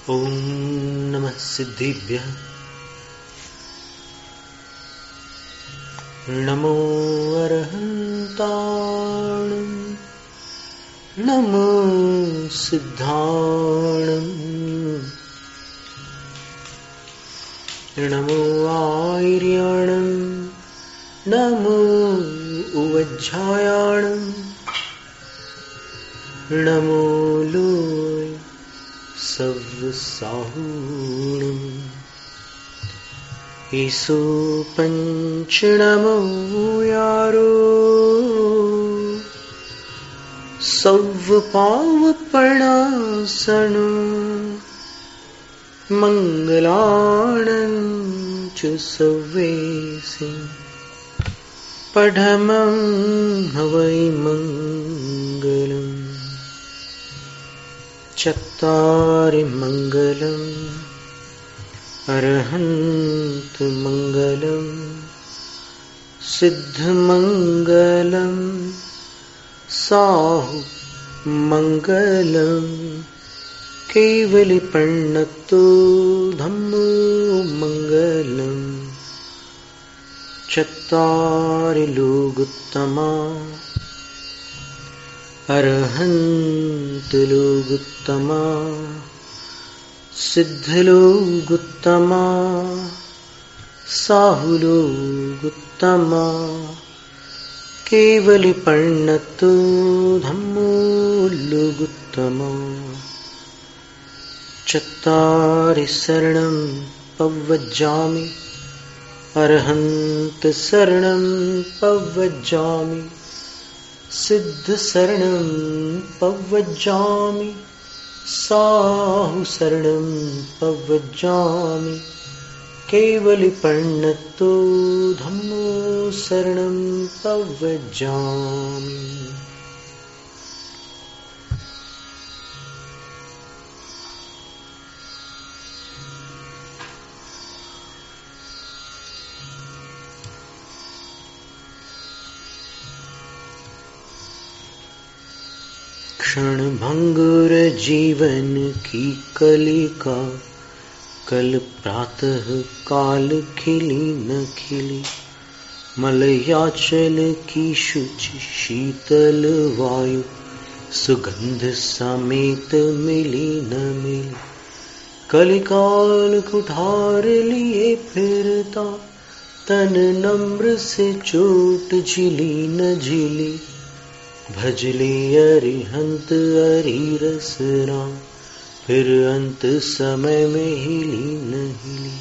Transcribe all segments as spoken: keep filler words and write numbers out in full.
ओम नमः सिद्धिभ्यः नमो अरहन्ताणं नमो सिद्धाणं नमो आर्याणं नमो उवज्झायाणं नमो लोय सव्साहूणम् ईसु पंच नमो यारो सव्व पावपणासनो मंगलाणं च सव्वेसि पठमं हवै मंगलम् चत्तारि मंगलम् अरहन्त मंगलम् सिद्ध मंगलम् साहु मंगलम् केवली प्रणतो धम्मो मंगलम् चत्तारि लोगुत्तमा अरहन्त लोगुत्तमा सिद्धलोगुत्तमा साहुलोगुत्तमा केवली प्रणतो धम्मो लोगुत्तमा चत्तारि शरणं पव्वज्जामि अरहन्त शरणं पव्वज्जामि सिद्ध शरणं पव्वज्जामि साहु शरणं पव्वज्जामि केवली प्रणतो धम्मो शरणं पव्वज्जामि। क्षण भंगुर जीवन की कलिका कल प्रातः काल खिली न खिली मलयाचल की शुचि शीतल वायु सुगंध समेत मिली न मिली कलिकाल कुठार लिए फिरता तन नम्र से चोट झिली न झिली भजली अरिहंत अरिरस राम फिर अंत समय में हिली न हिली।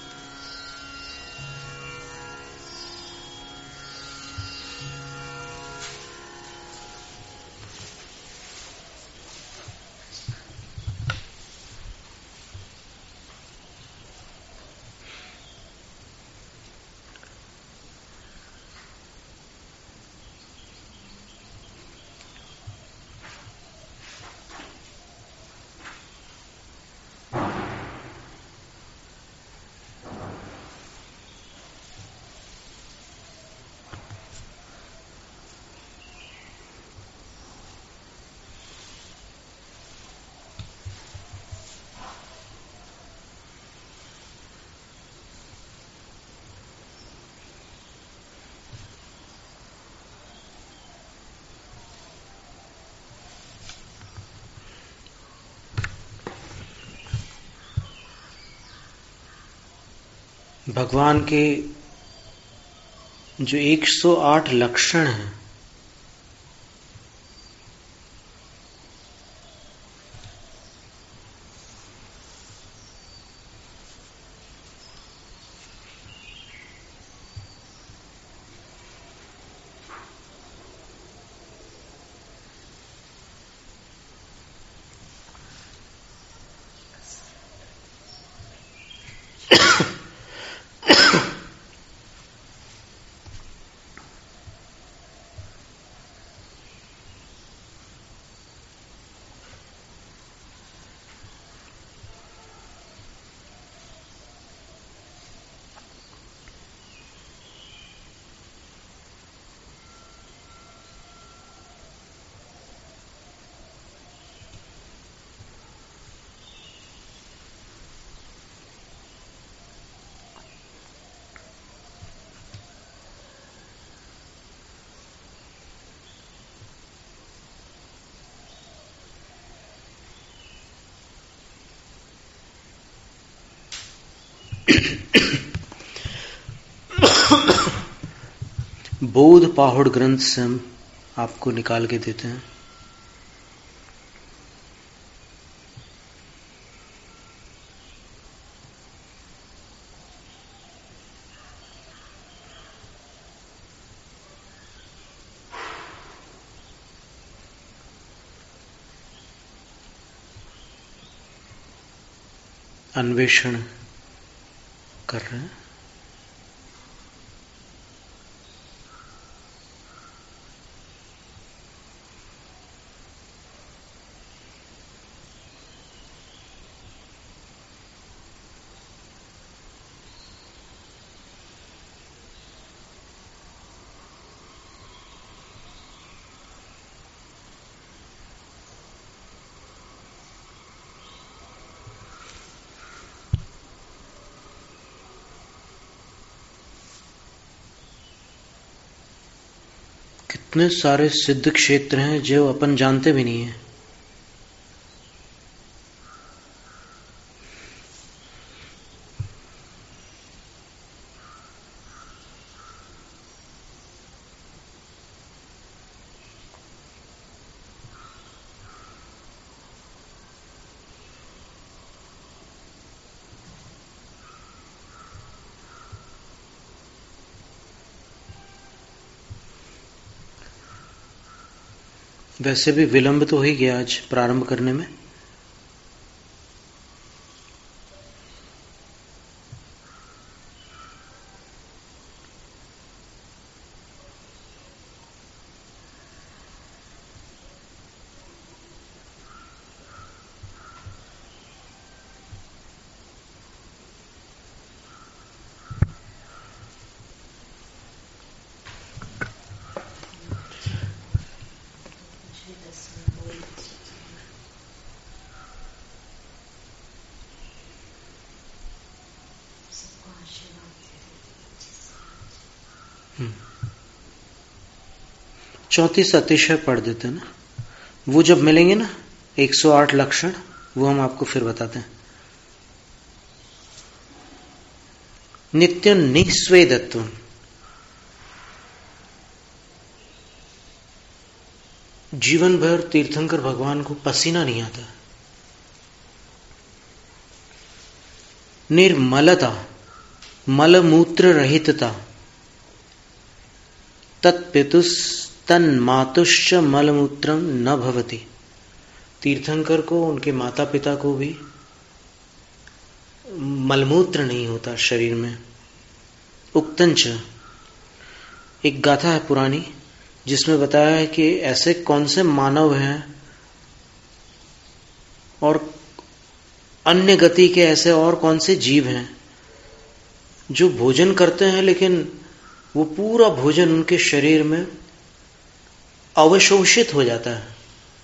भगवान के जो एक सौ आठ लक्षण हैं बोध पाहुड़ ग्रंथ से हम आपको निकाल के देते हैं। अन्वेषण कर रहे हैं। कितने सारे सिद्ध क्षेत्र हैं जो अपन जानते भी नहीं है। वैसे भी विलंब तो ही गया आज प्रारंभ करने में। चौंतीस अतिशय पढ़ देते हैं ना, वो जब मिलेंगे ना एक सौ आठ लक्षण, वो हम आपको फिर बताते हैं। नित्य निस्वेदत्व, जीवन भर तीर्थंकर भगवान को पसीना नहीं आता। निर्मलता, मलमूत्र रहितता, तत्पितुस तन मातुश्च मलमूत्रम न भवति। तीर्थंकर को, उनके माता पिता को भी मलमूत्र नहीं होता शरीर में। उक्तंच, एक गाथा है पुरानी जिसमें बताया है कि ऐसे कौन से मानव हैं और अन्य गति के ऐसे और कौन से जीव हैं जो भोजन करते हैं लेकिन वो पूरा भोजन उनके शरीर में अवशोषित हो जाता है,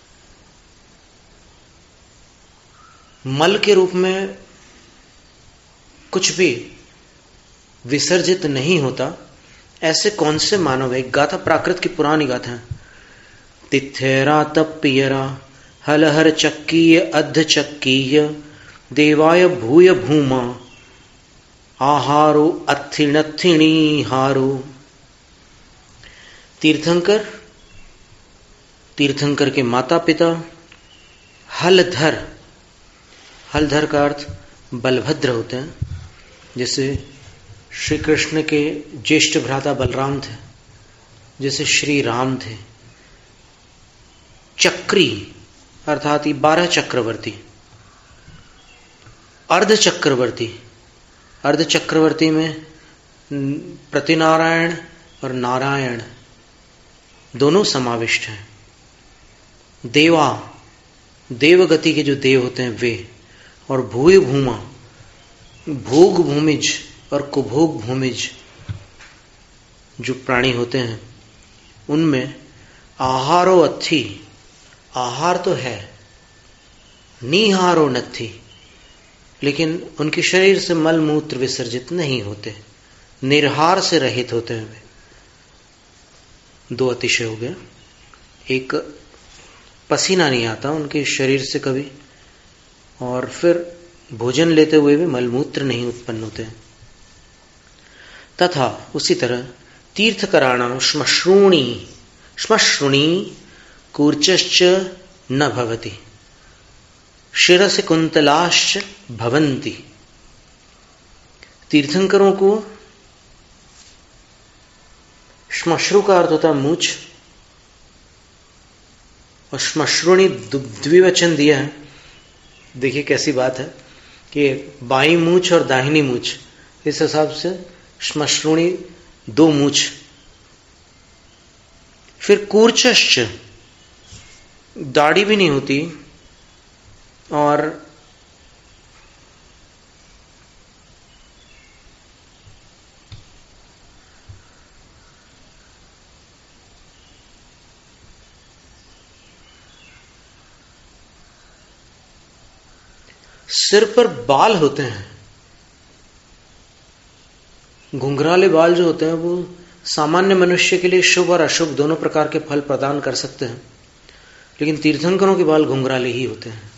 मल के रूप में कुछ भी विसर्जित नहीं होता। ऐसे कौन से मानव है? गाथा प्राकृत की पुरानी गाथा है। तिथेरा तपियरा हलहर चक्कीय अध चक्कीय देवाय भूय भूमा आहारो अथिणथिणी हारो। तीर्थंकर, तीर्थंकर के माता पिता हलधर, हलधर का अर्थ बलभद्र होते हैं। जैसे श्री कृष्ण के ज्येष्ठ भ्राता बलराम थे, जैसे श्री राम थे। चक्री अर्थात ये बारह चक्रवर्ती, अर्ध चक्रवर्ती, अर्ध चक्रवर्ती में प्रतिनारायण और नारायण दोनों समाविष्ट हैं। देवा, देवगति के जो देव होते हैं वे, और भूय भूमा, भोग भूमिज और कुभोग भूमिज जो प्राणी होते हैं, उनमें आहारो अथी, आहार तो है, निहारो नथी, लेकिन उनके शरीर से मल मूत्र विसर्जित नहीं होते, निर्हार से रहित होते हैं वे। दो अतिशय हो गया। एक पसीना नहीं आता उनके शरीर से कभी, और फिर भोजन लेते हुए भी मलमूत्र नहीं उत्पन्न होते। तथा उसी तरह तीर्थकराणां श्मश्रूणी श्मश्रुणी कूर्चश्च न भवति शिरसि कुंतलाश्च भवन्ति। तीर्थंकरों को श्मश्रु का अर्थ होता है मूछ, और श्मश्रुणी द्विवचन दिया है। देखिए कैसी बात है कि बाई मूछ और दाहिनी मूछ, इस हिसाब से श्मश्रुणी दो मूछ। फिर कूर्चश्च, दाढ़ी भी नहीं होती, और सिर पर बाल होते हैं। घुंघराले बाल जो होते हैं वो सामान्य मनुष्य के लिए शुभ और अशुभ दोनों प्रकार के फल प्रदान कर सकते हैं, लेकिन तीर्थंकरों के बाल घुंघराले ही होते हैं।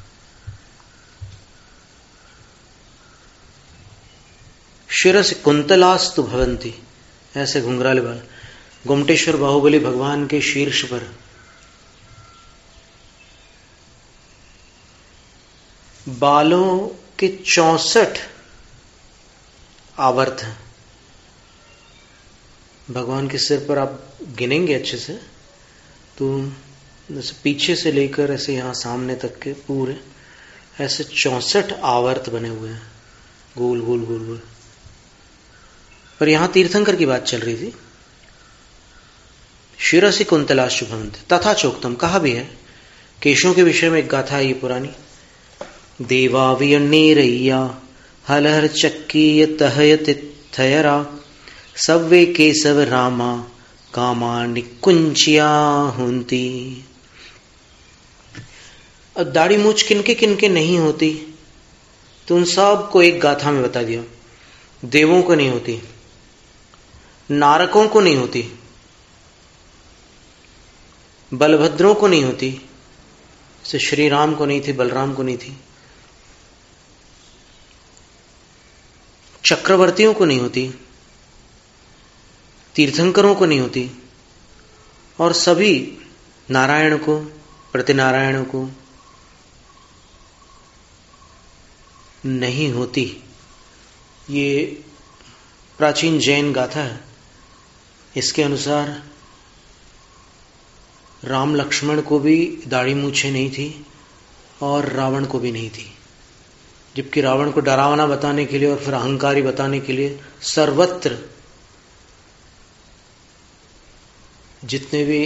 शिरसि कुंतलास्तु भवन्ति, ऐसे घुंघराले बाल। गोमटेश्वर बाहुबली भगवान के शीर्ष पर बालों के चौसठ आवर्त हैं। भगवान के सिर पर आप गिनेंगे अच्छे से तो जैसे पीछे से लेकर ऐसे यहां सामने तक के पूरे ऐसे चौसठ आवर्त बने हुए हैं, गोल गोल गोल गोल। पर यहां तीर्थंकर की बात चल रही थी। शिरसि कुंतलाश्च भवन्ति तथा चोक्तम, कहा भी है। केशों के विषय में एक गाथा है ये पुरानी। देवावियन्नेरय्या हलहर चक्कीय तहयति थयरा सव्वे केशव रामा कामा निकुंचिया हुंती। अब दाढ़ी मूछ किनके किनके नहीं होती तो उन सब को एक गाथा में बता दिया। देवों को नहीं होती, नारकों को नहीं होती, बलभद्रों को नहीं होती, जैसे श्री राम को नहीं थी, बलराम को नहीं थी, चक्रवर्तियों को नहीं होती, तीर्थंकरों को नहीं होती, और सभी नारायण को, प्रतिनारायण को नहीं होती। ये प्राचीन जैन गाथा है। इसके अनुसार राम लक्ष्मण को भी दाढ़ी मूछें नहीं थी और रावण को भी नहीं थी, जबकि रावण को डरावना बताने के लिए और फिर अहंकारी बताने के लिए सर्वत्र जितने भी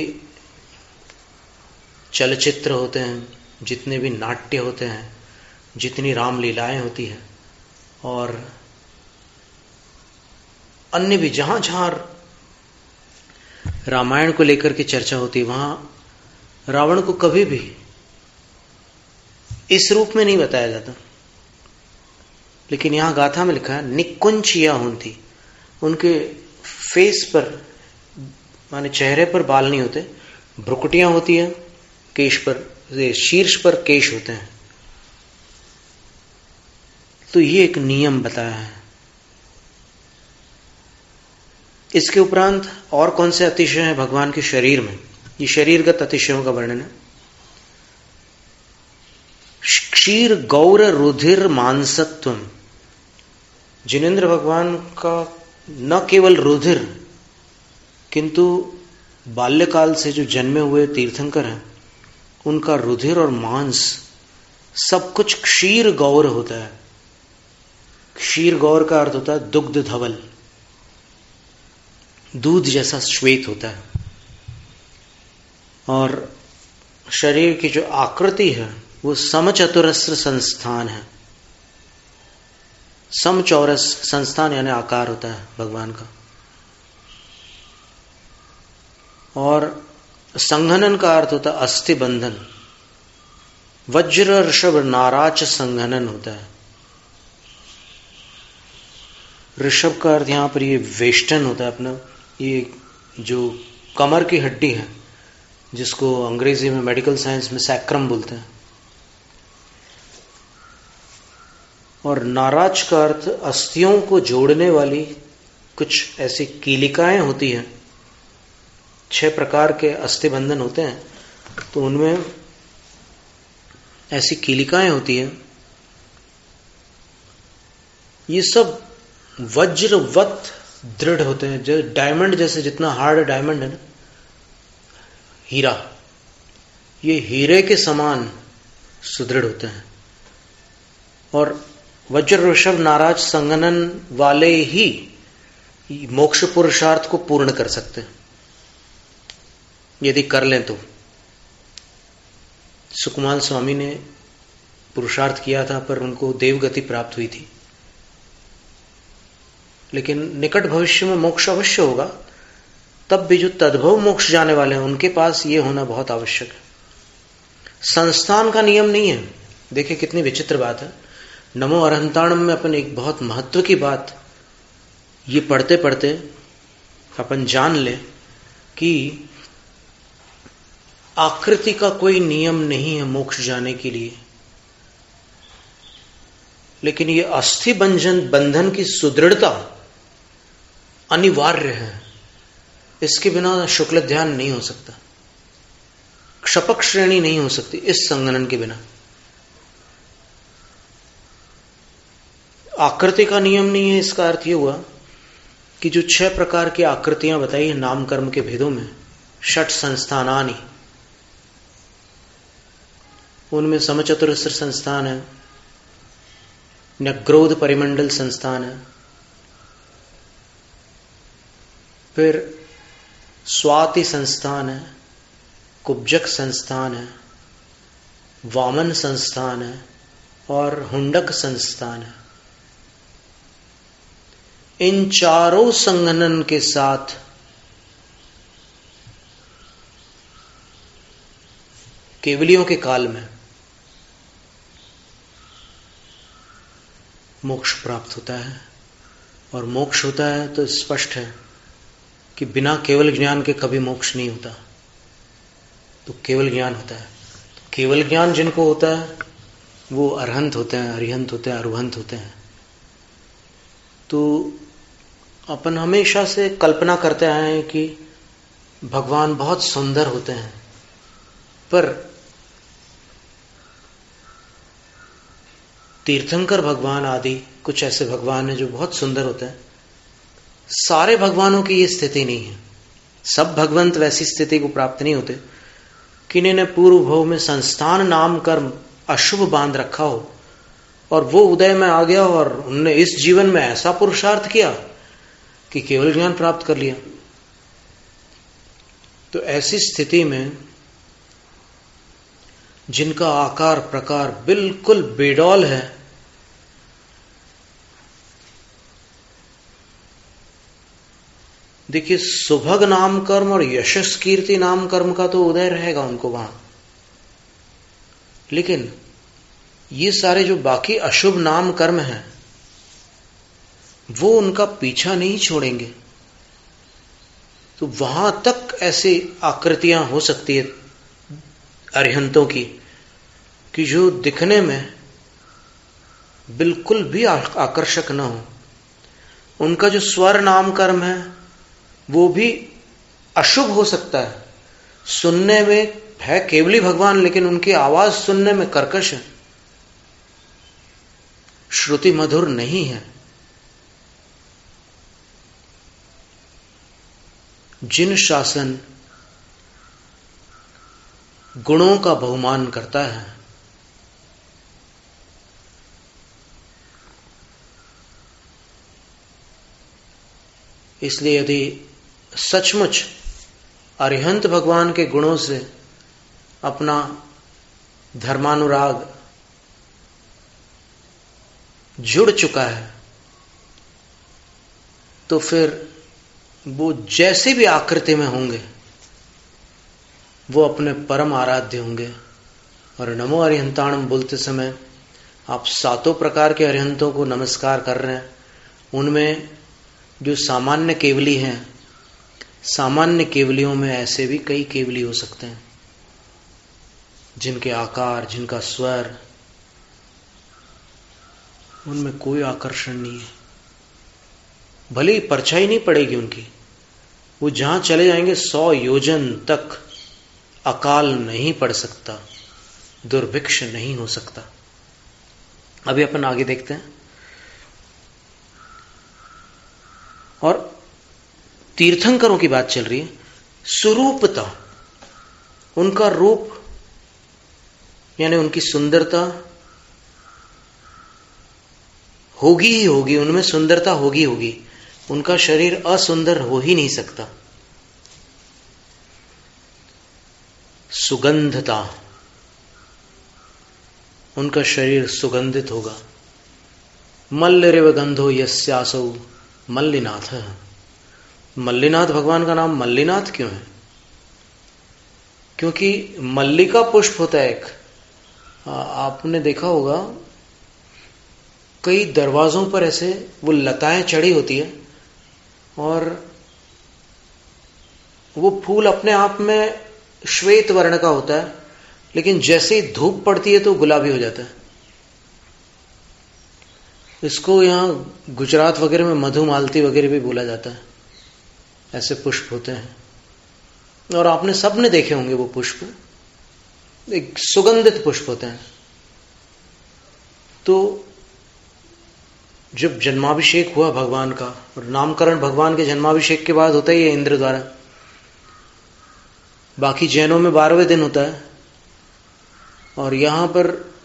चलचित्र होते हैं, जितने भी नाट्य होते हैं, जितनी रामलीलाएं होती हैं और अन्य भी जहां जहां रामायण को लेकर के चर्चा होती है, वहां रावण को कभी भी इस रूप में नहीं बताया जाता। लेकिन यहां गाथा में लिखा है निकुंचिया होती। उनके फेस पर माने चेहरे पर बाल नहीं होते, भ्रुकुटियां होती है, केश पर, शीर्ष पर केश होते हैं। तो ये एक नियम बताया है। इसके उपरांत और कौन से अतिशय हैं भगवान के शरीर में? ये शरीरगत अतिशयों का वर्णन है। क्षीर गौर रुधिर मांसत्वम। जिनेंद्र भगवान का न केवल रुधिर किंतु बाल्यकाल से जो जन्मे हुए तीर्थंकर हैं उनका रुधिर और मांस सब कुछ क्षीर गौर होता है। क्षीर गौर का अर्थ होता है दुग्ध धवल, दूध जैसा श्वेत होता है। और शरीर की जो आकृति है वो समचतुरस्र संस्थान है। समचौरस संस्थान यानी आकार होता है भगवान का। और संघनन का अर्थ होता है अस्थि बंधन। वज्र ऋषभ नाराच संघनन होता है। ऋषभ का अर्थ यहां पर ये वेष्टन होता है अपना, ये जो कमर की हड्डी है जिसको अंग्रेजी में मेडिकल साइंस में सैक्रम बोलते हैं। और नाराज का अर्थ अस्थियों को जोड़ने वाली कुछ ऐसी कीलिकाएं होती हैं। छह प्रकार के अस्थि बंधन होते हैं, तो उनमें ऐसी कीलिकाएं होती हैं। ये सब वज्रवत दृढ़ होते हैं, जो डायमंड जैसे, जितना हार्ड डायमंड है ना, हीरा, ये हीरे के समान सुदृढ़ होते हैं। और वज्र ऋषभ नाराज संगनन वाले ही मोक्ष पुरुषार्थ को पूर्ण कर सकते हैं, यदि कर लें तो। सुकुमार स्वामी ने पुरुषार्थ किया था, पर उनको देवगति प्राप्त हुई थी। लेकिन निकट भविष्य में मोक्ष अवश्य होगा, तब भी जो तद्भव मोक्ष जाने वाले हैं उनके पास ये होना बहुत आवश्यक है। संस्थान का नियम नहीं है। देखिए कितनी विचित्र बात है। नमो अरहंताणम में अपन एक बहुत महत्व की बात ये पढ़ते पढ़ते अपन जान ले कि आकृति का कोई नियम नहीं है मोक्ष जाने के लिए, लेकिन ये अस्थि बंधन बंधन की सुदृढ़ता अनिवार्य है। इसके बिना शुक्ल ध्यान नहीं हो सकता, क्षपक श्रेणी नहीं हो सकती इस संगनन के बिना। आकृति का नियम नहीं है, इसका अर्थ यह हुआ कि जो छह प्रकार की आकृतियां बताई है नाम कर्म के भेदों में, षट संस्थानानि, उनमें समचतुरस्र संस्थान है, न्यग्रोध परिमंडल संस्थान है, फिर स्वाति संस्थान है, कुब्जक संस्थान है, वामन संस्थान है और हुंडक संस्थान है। इन चारों संगनन के साथ केवलियों के काल में मोक्ष प्राप्त होता है। और मोक्ष होता है तो स्पष्ट है कि बिना केवल ज्ञान के कभी मोक्ष नहीं होता, तो केवल ज्ञान होता है। तो केवल ज्ञान जिनको होता है वो अरहंत होते हैं, अरिहंत होते हैं, अरुहंत होते हैं। तो अपन हमेशा से कल्पना करते आए हैं कि भगवान बहुत सुंदर होते हैं, पर तीर्थंकर भगवान आदि कुछ ऐसे भगवान हैं जो बहुत सुंदर होते हैं। सारे भगवानों की ये स्थिति नहीं है। सब भगवंत वैसी स्थिति को प्राप्त नहीं होते। किन्हीं ने पूर्व भव में संस्थान नाम कर्म अशुभ बांध रखा हो और वो उदय में आ गया और उनने इस जीवन में ऐसा पुरुषार्थ किया कि केवल ज्ञान प्राप्त कर लिया। तो ऐसी स्थिति में जिनका आकार प्रकार बिल्कुल बेडौल है, देखिए सुभग नाम कर्म और यशस कीर्ति नाम कर्म का तो उदय रहेगा उनको वहां, लेकिन ये सारे जो बाकी अशुभ नाम कर्म हैं वो उनका पीछा नहीं छोड़ेंगे। तो वहां तक ऐसी आकृतियां हो सकती है अरिहंतों की कि जो दिखने में बिल्कुल भी आकर्षक न हो। उनका जो स्वर नाम कर्म है वो भी अशुभ हो सकता है। सुनने में है केवली भगवान, लेकिन उनकी आवाज सुनने में कर्कश है, श्रुति मधुर नहीं है। जिन शासन गुणों का बहुमान करता है, इसलिए यदि सचमुच अरिहंत भगवान के गुणों से अपना धर्मानुराग जुड़ चुका है, तो फिर वो जैसे भी आकृति में होंगे वो अपने परम आराध्य होंगे। और नमो अरिहंताणम बोलते समय आप सातों प्रकार के अरिहंतों को नमस्कार कर रहे हैं। उनमें जो सामान्य केवली हैं, सामान्य केवलियों में ऐसे भी कई केवली हो सकते हैं जिनके आकार, जिनका स्वर उनमें कोई आकर्षण नहीं है, भले ही परछाई नहीं पड़ेगी उनकी, वो जहां चले जाएंगे सौ योजन तक अकाल नहीं पड़ सकता, दुर्भिक्ष नहीं हो सकता। अभी अपन आगे देखते हैं। और तीर्थंकरों की बात चल रही है। सुरूपता, उनका रूप यानी उनकी सुंदरता होगी ही होगी, उनमें सुंदरता होगी होगी, उनका शरीर असुंदर हो ही नहीं सकता। सुगंधता, उनका शरीर सुगंधित होगा। मल्लरिव गंधो यस्यासौ मल्लिनाथ। मल्लिनाथ, भगवान का नाम मल्लिनाथ क्यों है? क्योंकि मल्लिका पुष्प होता है एक, आपने देखा होगा कई दरवाजों पर ऐसे वो लताएं चढ़ी होती है और वो फूल अपने आप में श्वेत वर्ण का होता है, लेकिन जैसे ही धूप पड़ती है तो गुलाबी हो जाता है। इसको यहां गुजरात वगैरह में मधुमालती वगैरह भी बोला जाता है। ऐसे पुष्प होते हैं और आपने सबने देखे होंगे वो पुष्प, एक सुगंधित पुष्प होते हैं। तो जब जन्माभिषेक हुआ भगवान का, और नामकरण भगवान के जन्माभिषेक के बाद होता ही है इंद्र द्वारा, बाकी जैनों में बारहवें दिन होता है, और यहां पर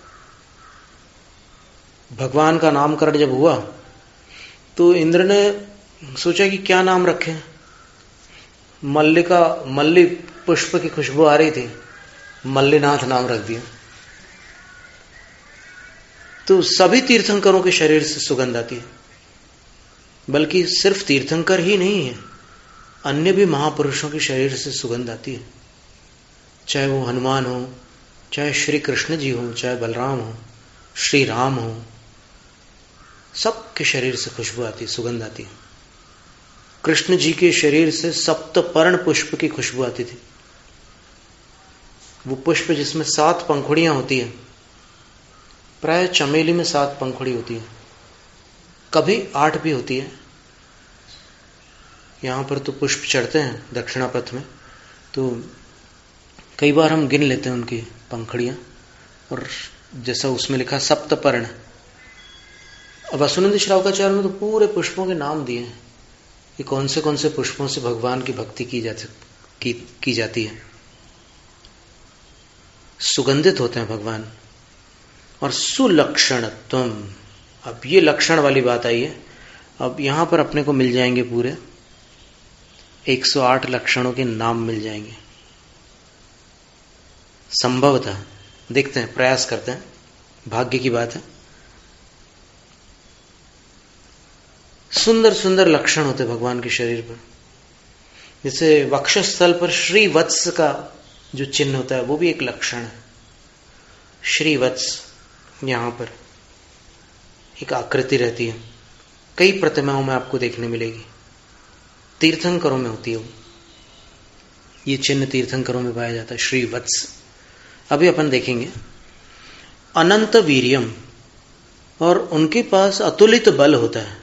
भगवान का नामकरण जब हुआ तो इंद्र ने सोचा कि क्या नाम रखें। मल्लिका, मल्ली पुष्प की खुशबू आ रही थी, मल्लिनाथ नाम रख दिया। तो सभी तीर्थंकरों के शरीर से सुगंध आती है, बल्कि सिर्फ तीर्थंकर ही नहीं है, अन्य भी महापुरुषों के शरीर से सुगंध आती है। चाहे वो हनुमान हो, चाहे श्री कृष्ण जी हो, चाहे बलराम हो, श्री राम हो, सबके शरीर से खुशबू आती है, सुगंध आती है। कृष्ण जी के शरीर से सप्तपर्ण पुष्प की खुशबू आती थी। वो पुष्प जिसमें सात पंखुड़ियां होती है, प्राय चमेली में सात पंखुड़ी होती है, कभी आठ भी होती है। यहां पर तो पुष्प चढ़ते हैं दक्षिणापथ में, तो कई बार हम गिन लेते हैं उनकी पंखुड़ियां, और जैसा उसमें लिखा सप्तपर्ण। अब असुनंदी श्रावकाचार्य में तो पूरे पुष्पों के नाम दिए हैं कि कौन से कौन से पुष्पों से भगवान की भक्ति की जाती की, की जाती है। सुगंधित होते हैं भगवान। और सुलक्षणत्वम, अब ये लक्षण वाली बात आई है। अब यहां पर अपने को मिल जाएंगे पूरे एक सौ आठ लक्षणों के नाम मिल जाएंगे संभवतः। देखते हैं, प्रयास करते हैं, भाग्य की बात है। सुंदर सुंदर लक्षण होते भगवान के शरीर पर। जैसे वक्षस्थल पर श्री वत्स का जो चिन्ह होता है वो भी एक लक्षण है। श्री वत्स, यहां पर एक आकृति रहती है, कई प्रतिमाओं में आपको देखने मिलेगी, तीर्थंकरों में होती है वो, ये चिन्ह तीर्थंकरों में पाया जाता है, श्री वत्स। अभी अपन देखेंगे अनंत वीर्यम, और उनके पास अतुलित बल होता है,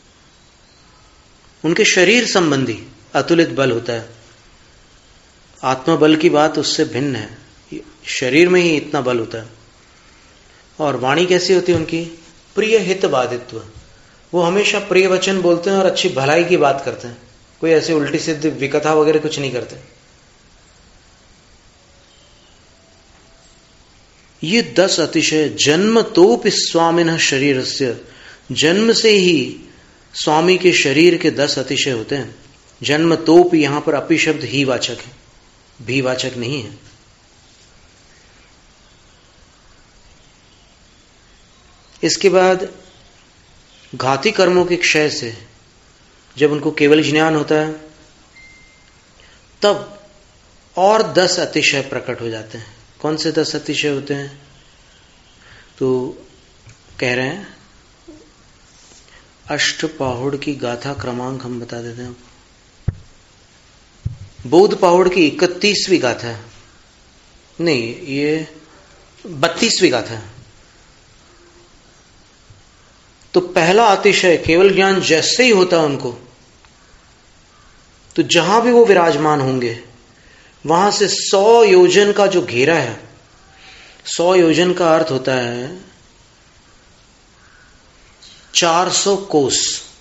उनके शरीर संबंधी अतुलित बल होता है। आत्मबल की बात उससे भिन्न है, शरीर में ही इतना बल होता है। और वाणी कैसी होती है उनकी? प्रिय हित बाधित्व, वो हमेशा प्रिय वचन बोलते हैं और अच्छी भलाई की बात करते हैं, कोई ऐसे उल्टी सिद्ध विकथा वगैरह कुछ नहीं करते। ये दस अतिशय जन्म तोप स्वामिन शरीर से, जन्म से ही स्वामी के शरीर के दस अतिशय होते हैं। जन्म तोप, यहां पर अपि शब्द ही वाचक है, भी वाचक नहीं है। इसके बाद घाती कर्मों के क्षय से जब उनको केवल ज्ञान होता है तब और दस अतिशय प्रकट हो जाते हैं। कौन से दस अतिशय होते हैं? तो कह रहे हैं अष्ट पाहुड़ की गाथा क्रमांक हम बता देते हैं। बौद्ध पाहुड़ की इकतीसवीं गाथा है, नहीं ये बत्तीसवीं गाथा है। तो पहला अतिशय केवल ज्ञान जैसे ही होता है उनको, तो जहां भी वो विराजमान होंगे वहां से सौ योजन का जो घेरा है, सौ योजन का अर्थ होता है चार सौ कोस,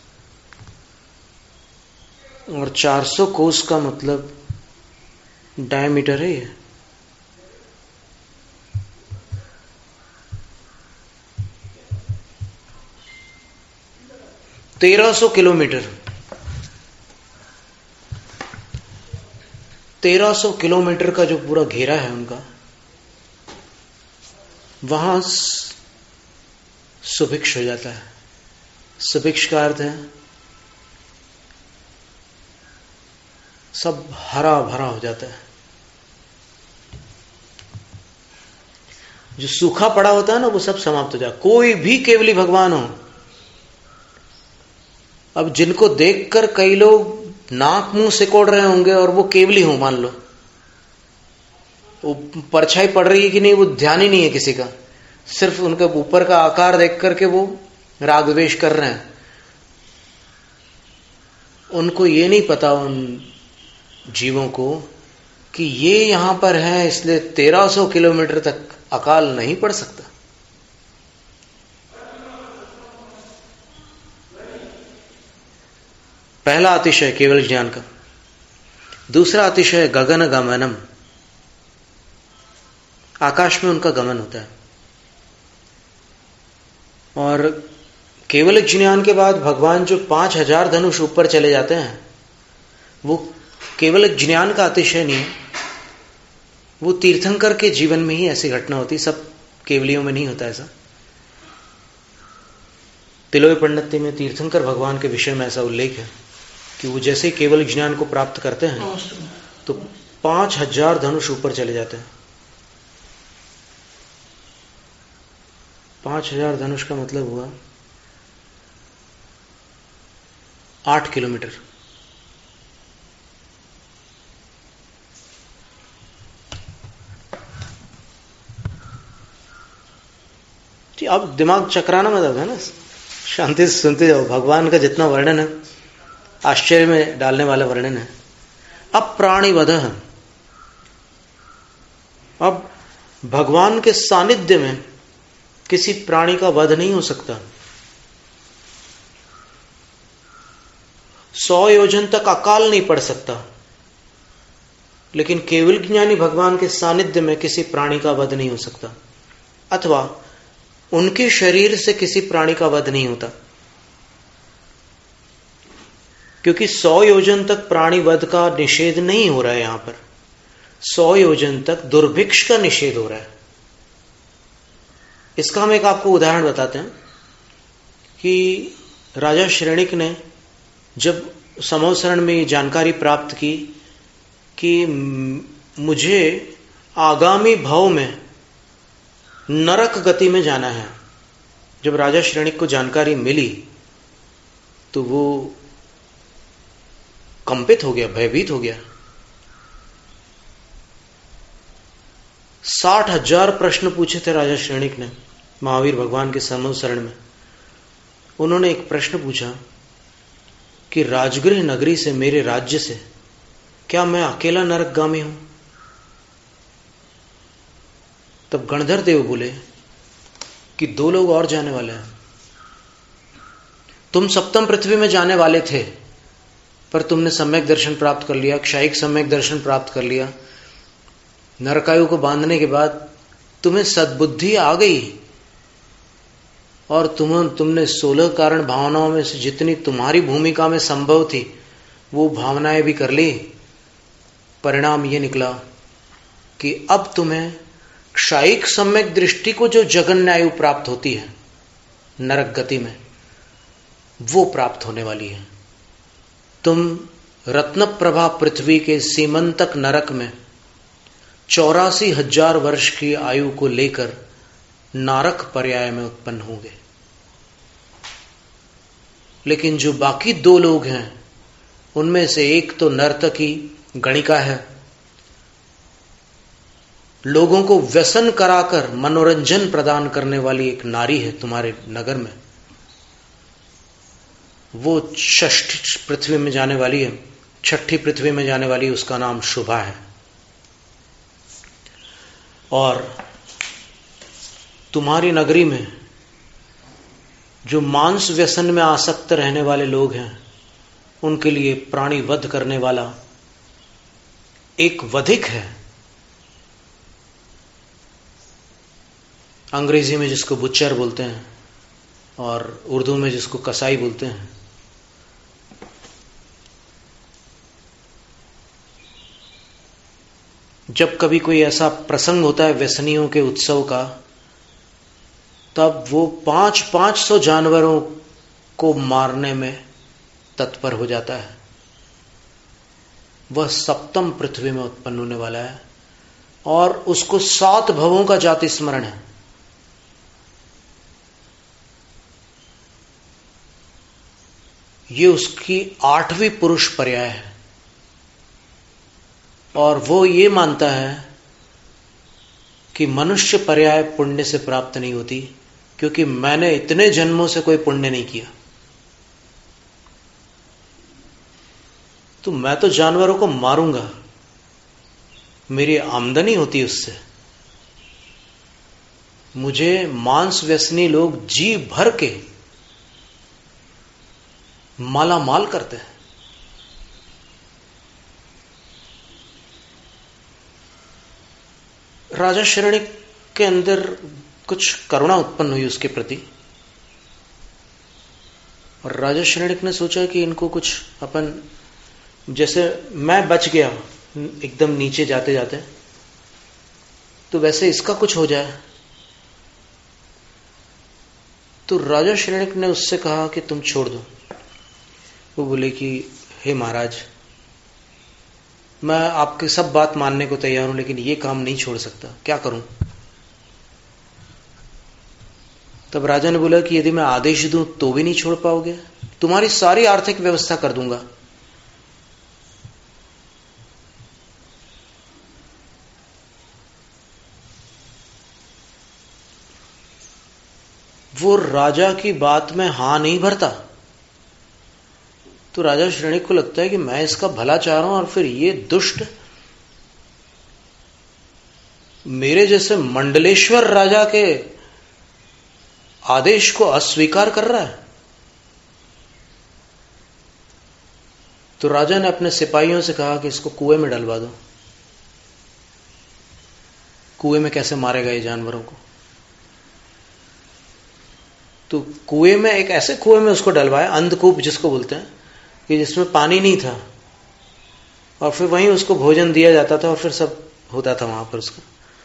और चार सौ कोस का मतलब डायमीटर है ये। तेरह सौ किलोमीटर, तेरह सौ किलोमीटर का जो पूरा घेरा है उनका, वहां सुभिक्ष हो जाता है। सुभिक्ष का अर्थ है सब हरा भरा हो जाता है। जो सूखा पड़ा होता है ना वो सब समाप्त हो जाए। कोई भी केवली भगवान हो, अब जिनको देखकर कई लोग नाक मुंह सिकोड़ रहे होंगे और वो केवली हो, मान लो वो परछाई पड़ रही है कि नहीं वो ध्यान ही नहीं है किसी का, सिर्फ उनके ऊपर का आकार देख करके वो राग द्वेष कर रहे हैं। उनको ये नहीं पता उन जीवों को कि ये यहां पर है, इसलिए तेरह सौ किलोमीटर तक अकाल नहीं पड़ सकता। पहला अतिशय केवल ज्ञान का। दूसरा अतिशय गगन गमनम, आकाश में उनका गमन होता है। और केवल ज्ञान के बाद भगवान जो पांच हजार धनुष ऊपर चले जाते हैं, वो केवल ज्ञान का अतिशय नहीं है, वो तीर्थंकर के जीवन में ही ऐसी घटना होती, सब केवलियों में नहीं होता ऐसा। तिलोय पंडित में तीर्थंकर भगवान के विषय में ऐसा उल्लेख है कि वो जैसे ही केवल ज्ञान को प्राप्त करते हैं तो पांच हजार धनुष ऊपर चले जाते हैं। पांच हजार धनुष का मतलब हुआ आठ किलोमीटर। अब दिमाग चकराना मत है ना, शांति से सुनते जाओ। भगवान का जितना वर्णन है आश्चर्य में डालने वाला वर्णन है। अब प्राणिवध, अब भगवान के सानिध्य में किसी प्राणी का वध नहीं हो सकता। सौ योजन तक अकाल नहीं पड़ सकता, लेकिन केवल ज्ञानी भगवान के सानिध्य में किसी प्राणी का वध नहीं हो सकता, अथवा उनके शरीर से किसी प्राणी का वध नहीं होता, क्योंकि सौ योजन तक प्राणी वध का निषेध नहीं हो रहा है। यहां पर सौ योजन तक दुर्भिक्ष का निषेध हो रहा है। इसका हम एक आपको उदाहरण बताते हैं कि राजा श्रेणिक ने जब समवसरण में जानकारी प्राप्त की कि मुझे आगामी भव में नरक गति में जाना है, जब राजा श्रेणिक को जानकारी मिली तो वो कंपित हो गया, भयभीत हो गया। साठ हजार प्रश्न पूछे थे राजा श्रेणिक ने महावीर भगवान के समवसरण में। उन्होंने एक प्रश्न पूछा कि राजगृह नगरी से, मेरे राज्य से, क्या मैं अकेला नरकगामी हूं? तब गणधर देव बोले कि दो लोग और जाने वाले हैं। तुम सप्तम पृथ्वी में जाने वाले थे, पर तुमने सम्यक दर्शन प्राप्त कर लिया, क्षयिक सम्यक दर्शन प्राप्त कर लिया। नरकायु को बांधने के बाद तुम्हें सद्बुद्धि आ गई और तुम तुमने सोलह कारण भावनाओं में से जितनी तुम्हारी भूमिका में संभव थी वो भावनाएं भी कर ली। परिणाम ये निकला कि अब तुम्हें क्षयिक सम्यक दृष्टि को जो जगन्यायु प्राप्त होती है नरक गति में, वो प्राप्त होने वाली है। तुम रत्न प्रभा पृथ्वी के सीमंतक नरक में चौरासी हजार वर्ष की आयु को लेकर नारक पर्याय में उत्पन्न होंगे। लेकिन जो बाकी दो लोग हैं उनमें से एक तो नर्तकी गणिका है, लोगों को व्यसन कराकर मनोरंजन प्रदान करने वाली एक नारी है तुम्हारे नगर में, वो षष्ठी पृथ्वी में जाने वाली है, छठी पृथ्वी में जाने वाली, उसका नाम शुभा है। और तुम्हारी नगरी में जो मांस व्यसन में आसक्त रहने वाले लोग हैं, उनके लिए प्राणी वध करने वाला एक वधिक है, अंग्रेजी में जिसको बुच्चर बोलते हैं और उर्दू में जिसको कसाई बोलते हैं। जब कभी कोई ऐसा प्रसंग होता है व्यसनियों के उत्सव का, तब वो पांच पांच सौ जानवरों को मारने में तत्पर हो जाता है। वह सप्तम पृथ्वी में उत्पन्न होने वाला है और उसको सात भवों का जाति स्मरण है। ये उसकी आठवीं पुरुष पर्याय है और वो ये मानता है कि मनुष्य पर्याय पुण्य से प्राप्त नहीं होती, क्योंकि मैंने इतने जन्मों से कोई पुण्य नहीं किया। तो मैं तो जानवरों को मारूंगा, मेरी आमदनी होती उससे। मुझे मांस व्यसनी लोग जी भर के माला माल करते हैं। राजा शरणिक के अंदर कुछ करुणा उत्पन्न हुई उसके प्रति, और राजा शरणिक ने सोचा कि इनको कुछ अपन, जैसे मैं बच गया एकदम नीचे जाते जाते, तो वैसे इसका कुछ हो जाए। तो राजा शरणिक ने उससे कहा कि तुम छोड़ दो। वो बोले कि हे महाराज, मैं आपकी सब बात मानने को तैयार हूं, लेकिन ये काम नहीं छोड़ सकता, क्या करूं? तब राजा ने बोला कि यदि मैं आदेश दूं तो भी नहीं छोड़ पाओगे, तुम्हारी सारी आर्थिक व्यवस्था कर दूंगा। वो राजा की बात में हां नहीं भरता। तो राजा शरणिक को लगता है कि मैं इसका भला चाह रहा हूं और फिर ये दुष्ट मेरे जैसे मंडलेश्वर राजा के आदेश को अस्वीकार कर रहा है। तो राजा ने अपने सिपाहियों से कहा कि इसको कुएं में डलवा दो। कुएं में कैसे मारेगा ये जानवरों को? तो कुएं में, एक ऐसे कुएं में उसको डलवाया, अंधकूप जिसको बोलते हैं, कि जिसमें पानी नहीं था, और फिर वहीं उसको भोजन दिया जाता था और फिर सब होता था वहां पर उसका।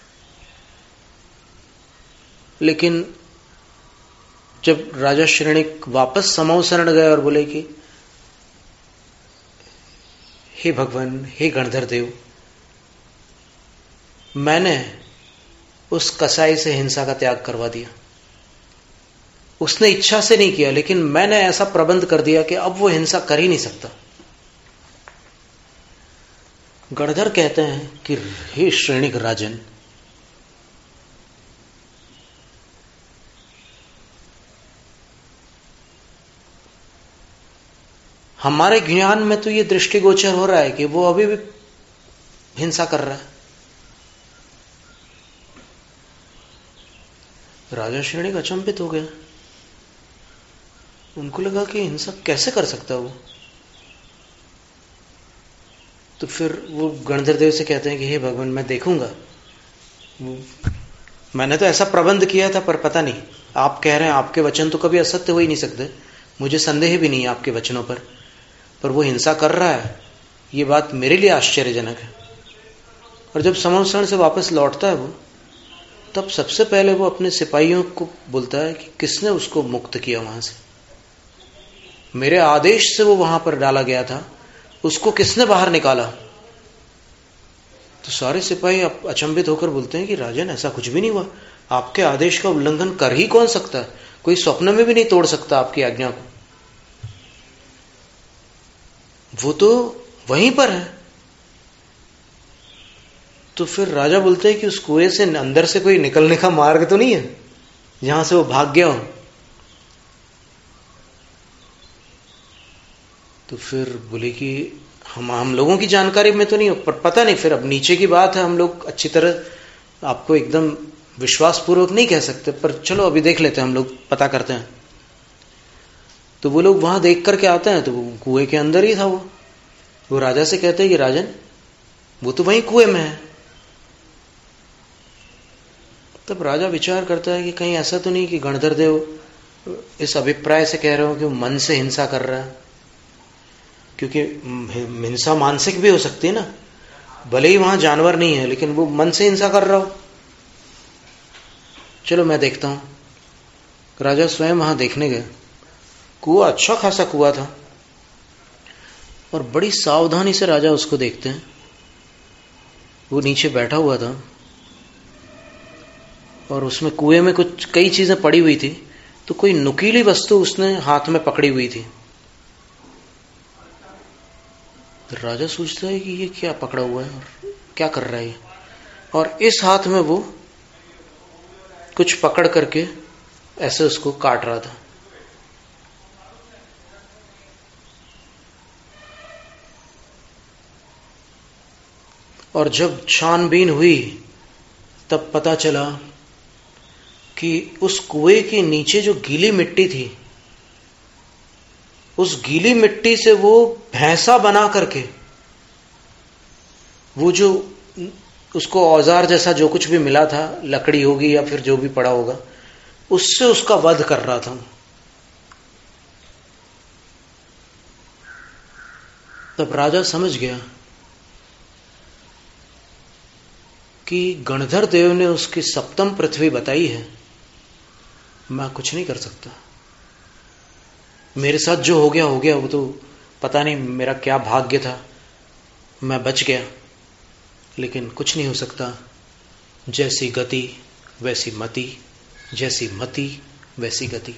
लेकिन जब राजा शरणिक वापस समौ शरण गए और बोले कि हे भगवान, हे गणधर देव, मैंने उस कसाई से हिंसा का त्याग करवा दिया। उसने इच्छा से नहीं किया, लेकिन मैंने ऐसा प्रबंध कर दिया कि अब वो हिंसा कर ही नहीं सकता। गणधर कहते हैं कि हे शरणिक राजन, हमारे ज्ञान में तो ये दृष्टिगोचर हो रहा है कि वो अभी भी हिंसा कर रहा है। राजा शरणिक अचंभित हो गया। उनको लगा कि हिंसा कैसे कर सकता वो। तो फिर वो गणधर देव से कहते हैं कि हे भगवान, मैं देखूंगा, मैंने तो ऐसा प्रबंध किया था, पर पता नहीं, आप कह रहे हैं आपके वचन तो कभी असत्य हो ही नहीं सकते, मुझे संदेह भी नहीं है आपके वचनों पर, पर वो हिंसा कर रहा है, ये बात मेरे लिए आश्चर्यजनक है। और जब समौसण से वापस लौटता है वो, तब सबसे पहले वो अपने सिपाहियों को बोलता है कि किसने उसको मुक्त किया वहां से, मेरे आदेश से वो वहां पर डाला गया था, उसको किसने बाहर निकाला? तो सारे सिपाही अचंभित होकर बोलते हैं कि राजन, ऐसा कुछ भी नहीं हुआ, आपके आदेश का उल्लंघन कर ही कौन सकता है, कोई स्वप्न में भी नहीं तोड़ सकता आपकी आज्ञा को, वो तो वहीं पर है। तो फिर राजा बोलते हैं कि उस कुएं से अंदर से कोई निकलने का मार्ग तो नहीं है जहां से वो भाग गया हो? तो फिर बोले कि हम हम लोगों की जानकारी में तो नहीं हो, पर पता नहीं, फिर अब नीचे की बात है, हम लोग अच्छी तरह आपको एकदम विश्वास पूर्वक नहीं कह सकते, पर चलो अभी देख लेते हैं, हम लोग पता करते हैं। तो वो लोग वहां देख करके आते हैं, तो वो कुएं के अंदर ही था। वो वो राजा से कहते हैं कि राजन, वो तो वहीं कुएं में है। तब राजा विचार करता है कि कहीं ऐसा तो नहीं कि गणधर देव इस अभिप्राय से कह रहे हो कि वो मन से हिंसा कर रहा है, क्योंकि हिंसा मानसिक भी हो सकती है ना, भले ही वहां जानवर नहीं है लेकिन वो मन से हिंसा कर रहा हो। चलो मैं देखता हूं। राजा स्वयं वहां देखने गए। कुआं अच्छा खासा कुआं था और बड़ी सावधानी से राजा उसको देखते हैं। वो नीचे बैठा हुआ था और उसमें कुएं में कुछ कई चीजें पड़ी हुई थी, तो कोई नुकीली वस्तु उसने हाथ में पकड़ी हुई थी। तो राजा सोचता है कि ये क्या पकड़ा हुआ है और क्या कर रहा है ये, और इस हाथ में वो कुछ पकड़ करके ऐसे उसको काट रहा था। और जब छानबीन हुई तब पता चला कि उस कुएं के नीचे जो गीली मिट्टी थी, उस गीली मिट्टी से वो भैंसा बना करके, वो जो उसको औजार जैसा जो कुछ भी मिला था, लकड़ी होगी या फिर जो भी पड़ा होगा, उससे उसका वध कर रहा था। तब राजा समझ गया कि गणधर देव ने उसकी सप्तम पृथ्वी बताई है, मैं कुछ नहीं कर सकता। मेरे साथ जो हो गया हो गया, वो तो पता नहीं मेरा क्या भाग्य था, मैं बच गया, लेकिन कुछ नहीं हो सकता। जैसी गति वैसी मति, जैसी मति वैसी गति।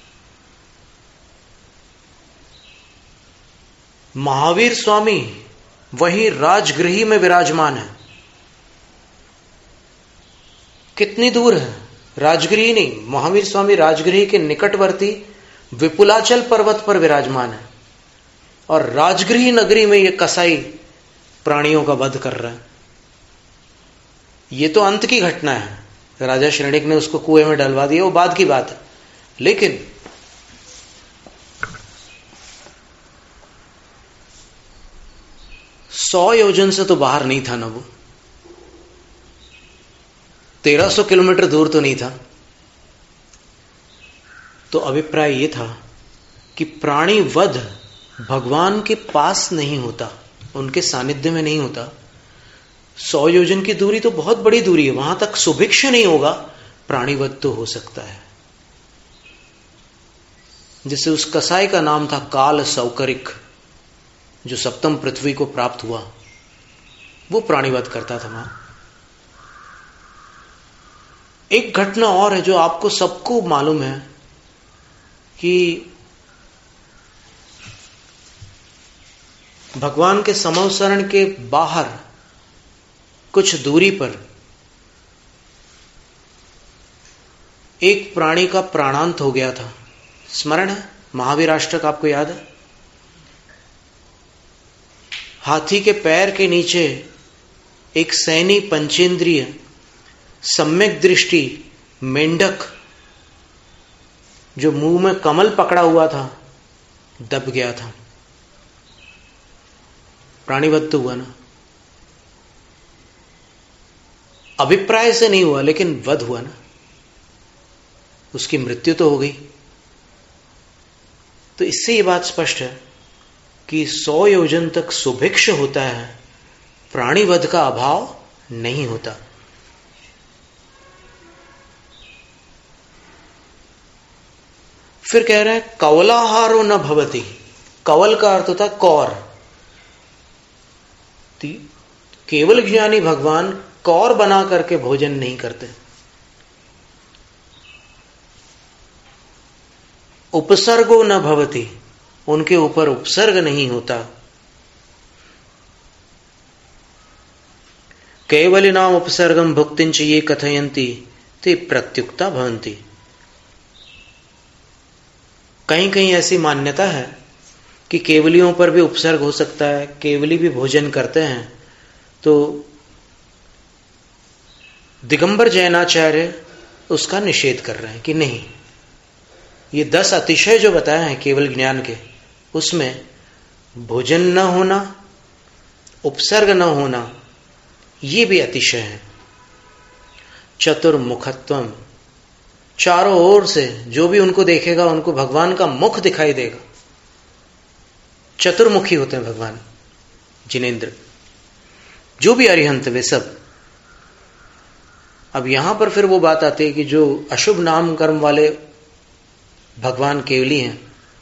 महावीर स्वामी वहीं राजगृही में विराजमान है। कितनी दूर है? राजगृही नहीं, महावीर स्वामी राजगृही के निकटवर्ती विपुलाचल पर्वत पर विराजमान है, और राजगृही नगरी में यह कसाई प्राणियों का वध कर रहा है। यह तो अंत की घटना है, राजा श्रेणिक ने उसको कुएं में डलवा दिया, वो बाद की बात है। लेकिन सौ योजन से तो बाहर नहीं था ना वो, तेरह सौ किलोमीटर दूर तो नहीं था। तो अभिप्राय यह था कि प्राणी वध भगवान के पास नहीं होता, उनके सानिध्य में नहीं होता। सौ योजन की दूरी तो बहुत बड़ी दूरी है, वहां तक सुभिक्ष नहीं होगा, प्राणीवध तो हो सकता है। जिससे उस कसाई का नाम था काल सौकरिक, जो सप्तम पृथ्वी को प्राप्त हुआ, वो प्राणीवध करता था वहां। एक घटना और है जो आपको सबको मालूम है कि भगवान के समवसरण के बाहर कुछ दूरी पर एक प्राणी का प्राणांत हो गया था। स्मरण है? महावीराष्टक आपको याद है? हाथी के पैर के नीचे एक सैनी पंचेंद्रिय सम्यक दृष्टि मेंढक, जो मुंह में कमल पकड़ा हुआ था, दब गया था। प्राणीवध तो हुआ ना, अभिप्राय से नहीं हुआ लेकिन वध हुआ ना, उसकी मृत्यु तो हो गई। तो इससे यह बात स्पष्ट है कि सौ योजन तक सुभिक्ष होता है, प्राणीवध का अभाव नहीं होता। फिर कह रहे हैं कवलाहारो न भवति। कवल का अर्थ होता है कौर। केवल ज्ञानी भगवान कौर बना करके भोजन नहीं करते। उपसर्गो न भवति, उनके ऊपर उपसर्ग नहीं होता। केवलिनाम उपसर्गम भुक्तिंच ये कथयन्ति ते प्रत्युक्ता भवन्ति। कहीं कहीं ऐसी मान्यता है कि केवलियों पर भी उपसर्ग हो सकता है, केवली भी भोजन करते हैं, तो दिगंबर जैनाचार्य उसका निषेध कर रहे हैं कि नहीं, ये दस अतिशय जो बताए हैं केवल ज्ञान के, उसमें भोजन न होना, उपसर्ग न होना, ये भी अतिशय है। चतुर्मुखत्वम, चारों ओर से जो भी उनको देखेगा उनको भगवान का मुख दिखाई देगा। चतुर्मुखी होते हैं भगवान जिनेंद्र, जो भी अरिहंत वे सब। अब यहां पर फिर वो बात आती है कि जो अशुभ नाम कर्म वाले भगवान केवली हैं,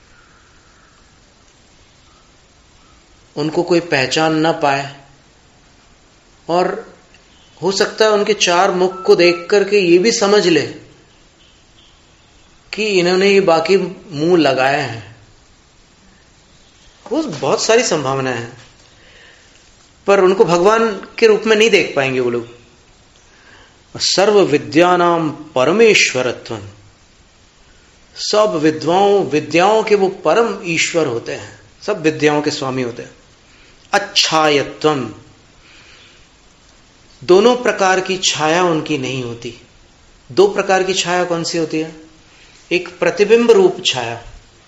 उनको कोई पहचान ना पाए, और हो सकता है उनके चार मुख को देख करके ये भी समझ ले कि इन्होंने ये बाकी मुंह लगाए हैं। वो बहुत सारी संभावनाएं हैं, पर उनको भगवान के रूप में नहीं देख पाएंगे वो लोग। सर्व विद्यानाम परमेश्वरत्व, सब विद्वाओं विद्याओं के वो परम ईश्वर होते हैं, सब विद्याओं के स्वामी होते हैं। अच्छायत्वम, दोनों प्रकार की छाया उनकी नहीं होती। दो प्रकार की छाया कौन सी होती है? एक प्रतिबिंब रूप छाया,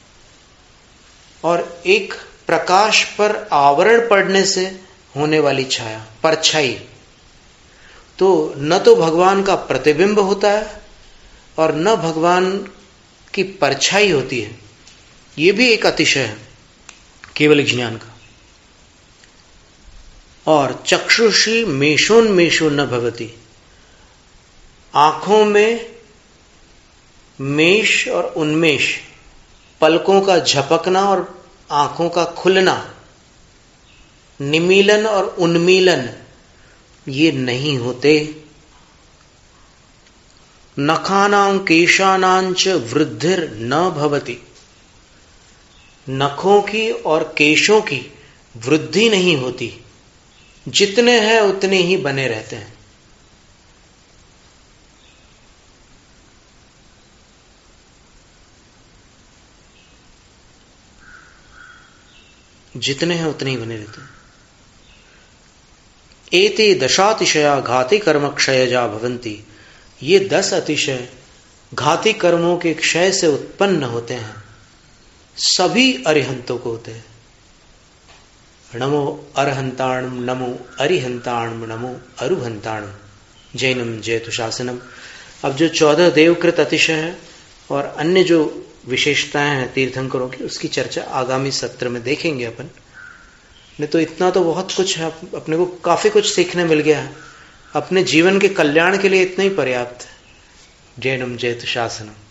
और एक प्रकाश पर आवरण पड़ने से होने वाली छाया, परछाई। तो न तो भगवान का प्रतिबिंब होता है और न भगवान की परछाई होती है। ये भी एक अतिशय है केवल ज्ञान का। और चक्षुषी मेषोन्मेषो न भवति, आंखों में मेष और उन्मेष, पलकों का झपकना और आंखों का खुलना, निमीलन और उन्मीलन, ये नहीं होते। नखानां केशानांच वृद्धिर न भवति, नखों की और केशों की वृद्धि नहीं होती, जितने हैं उतने ही बने रहते हैं। जितने हैं उतने ही बने रहते हैं। एते दशातिशया घाती कर्म क्षयजा भवंती, ये दस अतिशय घाती कर्मों के क्षय से उत्पन्न होते हैं, सभी अरिहंतों को होते हैं। नमो अरहंताणम, नमो अरिहंताणम, नमो अरुहंताणम, जैनम जयतु शासनम। अब जो चौदह देवकृत अतिशय है और अन्य जो विशेषताएं हैं तीर्थंकरों की, उसकी चर्चा आगामी सत्र में देखेंगे अपन। नहीं तो इतना तो बहुत कुछ है, अपने को काफी कुछ सीखने मिल गया है। अपने जीवन के कल्याण के लिए इतना ही पर्याप्त है। जैनम जयतु शासनम।